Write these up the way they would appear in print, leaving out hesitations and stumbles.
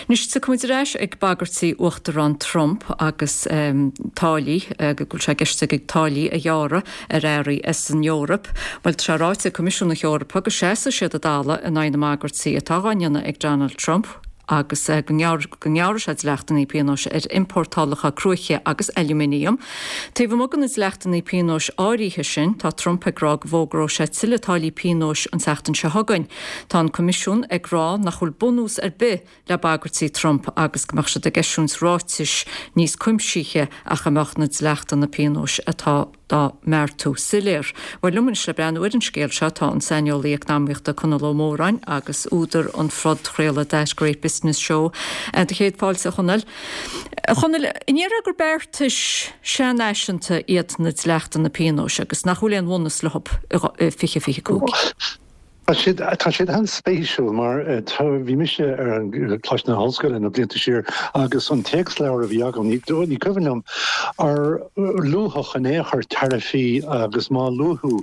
Nus sa cuidiréis ag bagartí uachtarrán Trump agus tálaí go sé geiste ag tálaí a dheara a réirí is an Eorop, bhil se ráite Comisiúna Eorpa go séasa siad a dála in aine bagartí atá gáinne ag Donald Trump agus gneáir sé lechtaí pianós importálacha cruiche agus aluminium. Tá bh mogan is lechtaí pianós áiríthe sin tá Trump agrá bhógró sé silatáí pianós an seachtain se hagain. Tá an comisiún agrá nach chuil bunús be le bagartí Trump agus goach se de geisiúns ráitis níos cuimsíthe a chaach na lechtan na pianós atá dá mertú siléir. Bhil lumin se brean uan scéil se tá an seinolí economíochta chunaló mórain agus údar an frod chréile Dash Great Business Show de chéad fáilte chunal. Chunal, iníar gur beirtis sé náisianta iad na lechtan na pianós agus nach chuúléon bhnas le hop fiche cúg. Tá siad an spéisiúil mar bhí mise ar an chláisna hallscoil in a blianta siar agus an text leir a bhí agam ní cohannom ar luthach an échar tarifií agus má luthú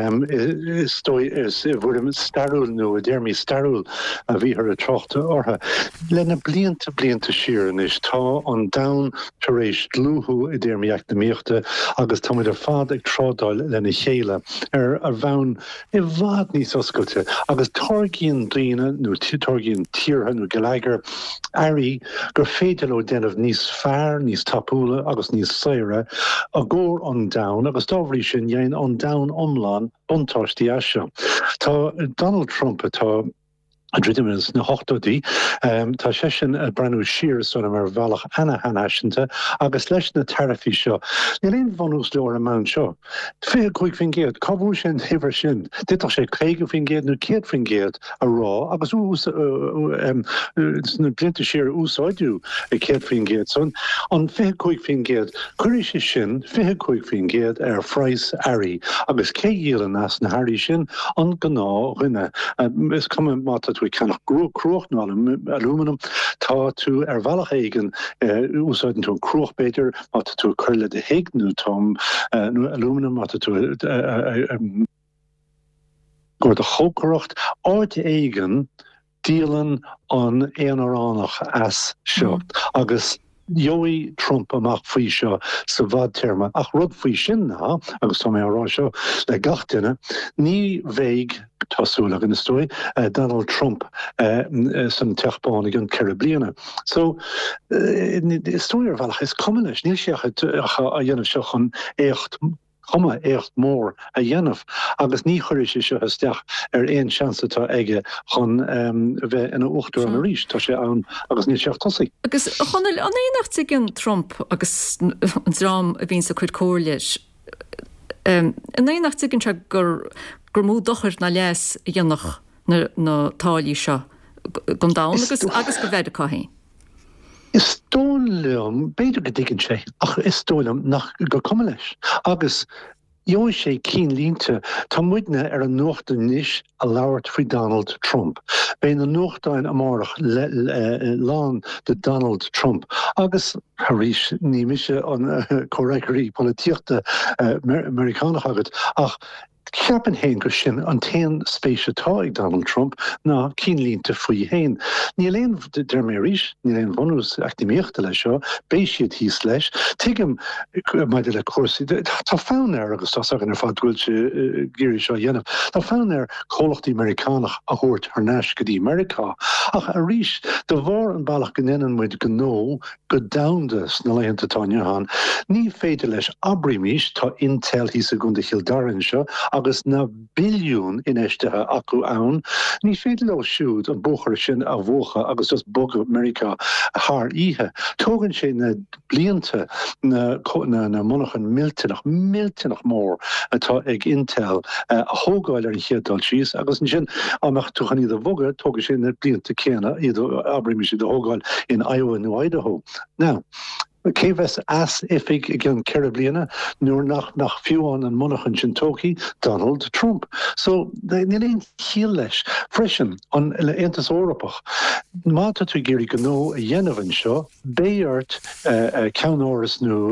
is bhfuair starúil nó a déirmí starúil a bhí ar a trochta ortha. Lena blianta siar is tá an dam tar éis luthú i déirmíocht na míochta agus tá muid ar fad ag trádáil lena chéile ar a bhain I bhd níos oscailte agus torgíonn daoine nó torgíonn tíortha nó goláigear airí gur féidir ó déanamh níos fearr, níos tapúla agus níos saoire a gcóir an domhan agus dábhrí sin dhéann an domhan omláin buntáistí eise. Tá Donald Trump atá a dridimens na hochtodí, tá sé sin a brenn siar son mar bhealach ana hanaisinta agus leis na tarifií seo. Ní léon bhanús leor a man seo. Fé chuig fin géad, cabhú sin hifar sin, ditach sé chéige fin géad nó céad fin géad a rá, agus ús na blinta siar úsáidú a céad fin géad son, an fé chuig fin géad, chuirí sé sin fé chuig fin géad ar phrais airí, agus cé díal as na hairí sin an gná rinne. Is cum mata we cannot grow croch no aluminum tá tú ar bhealach éigen úsáidn tú an croch beter mata tú chuile de héig nó tom aluminum mata tú gur de chócarocht áit éigen díalan an éanaránach as seo agus Joey Trump amach faoi seo sa bhd terma ach rud faoi sin ná agus tá mé ará seo le gachtainine ní bhéig tásúla gan stoi Donald Trump san teachbánig an ceir bliana. So stoir bhealach is cumis níl seach a dhéanamh seo chun écht chuma écht mór a dhéanamh agus ní chuir sé seo isteach ar éon seansatá aige chun bheith ina uchtú an ríis tá sé ann agus ní seach tosaí. Agus chunil an éonacht gin Trump agus an drám a bhín sa chuid cóirleis. An éonacht gin se gur mú dochar na leas a dhéanach na tálaí seo gom dá agus go bheith caihí. Is tólam beidir go dtígann sé ach is tólam nach go cum leis agus Joon sé cín línte tá muidne ar an nuachta níis a labhart faoi Donald Trump. Béin an nuachtáin amárach lán de Donald Trump. Agus haríis ní mise an correctorí políochta Americánach agat ach ceapan héin go sin an téan spéisiatá ag Donald Trump ná cín línta faoi héin. Ní léon der mé ríis, ní léon bhanús actimíochta lei seo, béis siad híos leis, tuigim maidide le cuasaí. Tá fán ar agus tá agan ar fád gúil se géirí seo dhéanamh. Tá fán ar chomhlachtaí Americánach a thabhairt ar neis go dtí Americá. Ach a ríis de bhar an bailach go inan muid go nó go damdas na leionnta táineán. Ní féidir leis abrimís tá Intel hí a gunda Hildarin seo agus na billiún in éistethe acu ann, ní féidir le siúd an bóchar sin a bhócha agus just bog America thar ihe. Tógann sé na blianta na monachan miltinach mór atá ag Intel a thógáil ar an chéaddal síos agus sin amach tuchan iad a bhoga tógann sé na blianta céanna iad abrimisi de thógáil in Iowa nó Idaho. Now, Keves as ifig again Caribbeana, nor nach Fuan and Monaghan Chintoki, Donald Trump. So they need heelish, freshen on Entis Europach. Mata to Giri Gano, Yenovan Shaw, Bayard, Counoris nu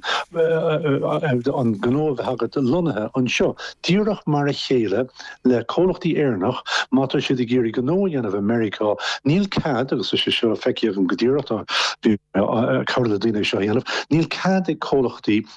on Gano Hagat Lunaha on Shaw, Dirach Marachela, Le Kolach the Ernach, Mata should the Giri Gano, Yen of America, Neil Cad, as a show of Fekia and Gadirata, Caroladina. Níl caddig cólachtaí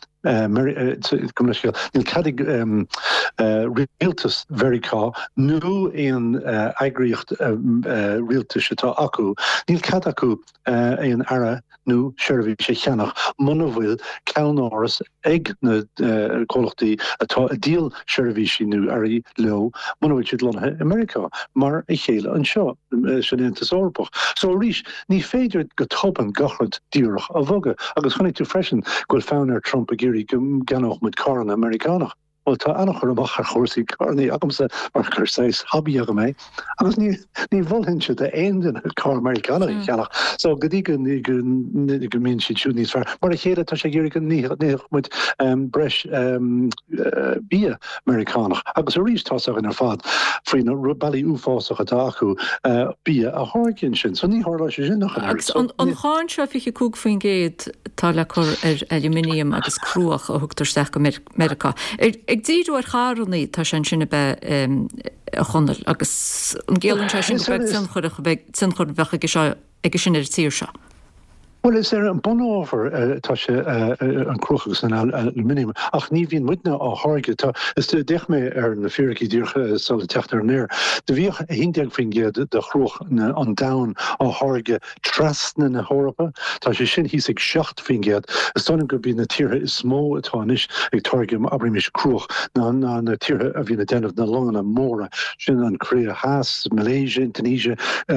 níl caddig rialtas vericá nó éon agriocht rialtas atá acu. Níl cad acu éon ara nó seirbhí sé cheannach muna bhfuil ceannáras ag na cólachtaí atá a díal seirbhí nó airí leo muna bhfuil siad lonathe America mar I chéile an seo sin Antas Europach. So rís ní féidir go toban gachard díorach a bhoga agus chunig tú freisin goil fánar Trump a géirí ganach mud caran Americanach. Well, tá annach ar bachar chósaí carnaí agamsa mar chur séis habí aga mé. Agus ní bhilhin se de éan car Americanach I cheannach. So go dtí go mín si siú níos fearr. Mar a chéile tá sé géirí go níoch mud breis bí Americanach. Agus a rís táach ar fad faoin na bailí úfásach atá acu bí a háginn sin. So ní hála sé sin nach agus an cháin seo fiche cúg faoin géad tá le chur ar aluminium agus cruach a thugtar seach go America. Ag díú ar chárannaí tá sin sinna be a chunal agus an ggéalann se sin sin chur bhecha ag sin ar tíir seo. Well, is there an bon over tá sé an cruchas an aluminium ach ní bhíon muidna á háige tá is deich mé ar na fíraí dúrcha sal teachtar néir. De bhíoh hindeag fin géad de chruch an dain á háige trasna na Europa tá sé sin hís ag seacht fin géad is tána go bí na tíre is smó atáis ag targim abrimis cruch na tíre a bhí na denmh na long na móra sin an Crea Haas, Malaysia, Indonesia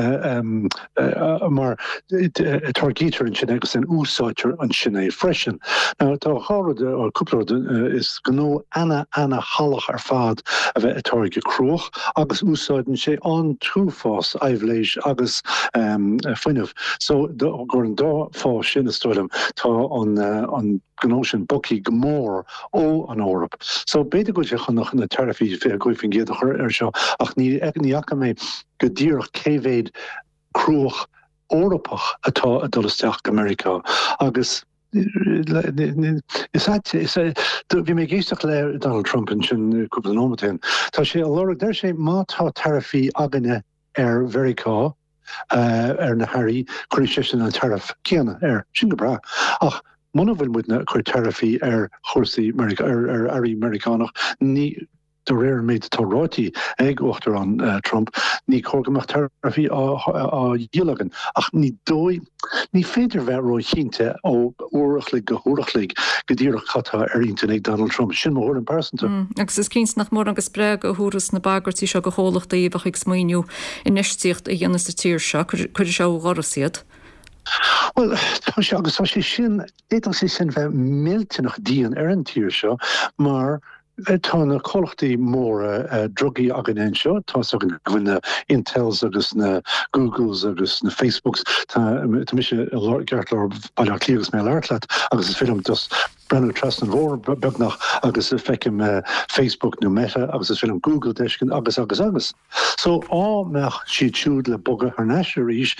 mar targétar sin agus an úsáitir an sinné freisin. Now tá hárad ó cúpla is gó anna hallach ar fad a bheith atáige cruach agus úsáidan sé an trúfás aimhléis agus fuineh. So gur an dá fá sin is stoilm tá an gó sin bucí gomór ó an Órap. So beidir go sé chunach na tarifí fé goifin géad ar seo ach ní acha mé go dtíorach céhvéid cruach Órapach atá a dulasteach America agus bhí mé géisteach le Donald Trump in sin cúpla nómatain. Tá sé alóra der sé mátá tarifí aganine ar Vericá ar na Harry chuir sin an tarif céanna ar sin go bra. Ach muna bhfuil muidna chuir tarifí ar chósaí ar airí Americanach ní de réir méid tárátí ag uachtar an Trump ní chógamach tarifí á dhialagan ach ní féidir bheith roi chinnte ó uachlig go thuachlig go dtíorach chattá arínta ag Donald Trump sin mór an persanta. Agus is cíns nach mór agus breg a thuras na bagartí seo go chólachta íbach ag smaoinniu in neistíocht a dhéana sa tíir seo chuir seo gharasiad. Well, agus tá sé sin éach sé sin bheith méilteach díon ar an tíir seo mar tá na cholachtaí mór drugaí agan seo, tá an ghuine Intels agus na Googles agus na Facebooks tá mis geartlar bailach lígus mé leirlaat agus is film dus brenn trust an bhór begnach agus feikim Facebook nó Meta agus is film Google deiscin agus. So meach siad siúd le boga ar neisiaríis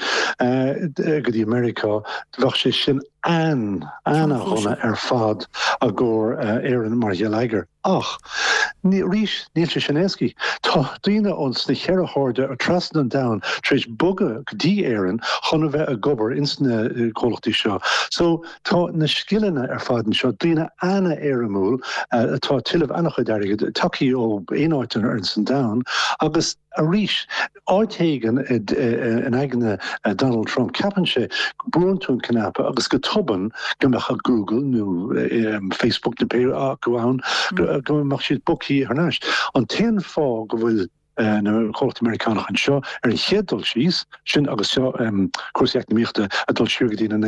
go dtí America bhach sé sin anna chuna ar fad a ggóir éan mar dhéileagar. Ach, níl sé sin tá daoine ons na chearthárde ar trasna an dain tríéis boga go dtí éan chuna bheith a gobar insna cólachtaí seo. So tá na skillne ar fadan seo daoine anna éirimúil atá tiileh annach chuideirigh takeí ó éáitin ar san dain agus a rís áitéigen an eigene Donald Trump capan sé brúntún canapa agus go toban gomecha Google nó Facebook na péir a goáin go mar siad bucí ar náis. An téan fá go bhfuil na chocht Americanach an seo ar an chédul síos sin agus seo cuasaíocht na míochta a dul siúgadí na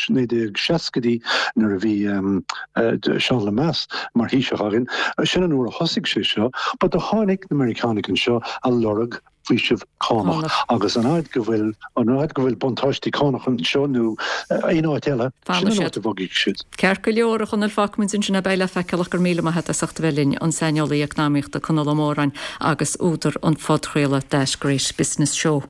1960 nar a bhí Sean Lemass mar hí seo agin sin an uair a thosaigh sé seo, but a tháinig na Americanach an seo a lorug fao sibh cánach agus an áid go bhfuil buntáistí cánach an seanú éáid eile sin bhagigh siúd. Ceir go leor chun facmún sin sinna beile feiceach gur míle het a sachtahhelinn an seinolaí economiíocht a chunal mórain agus údar an fodchréile Dash Great Business Show.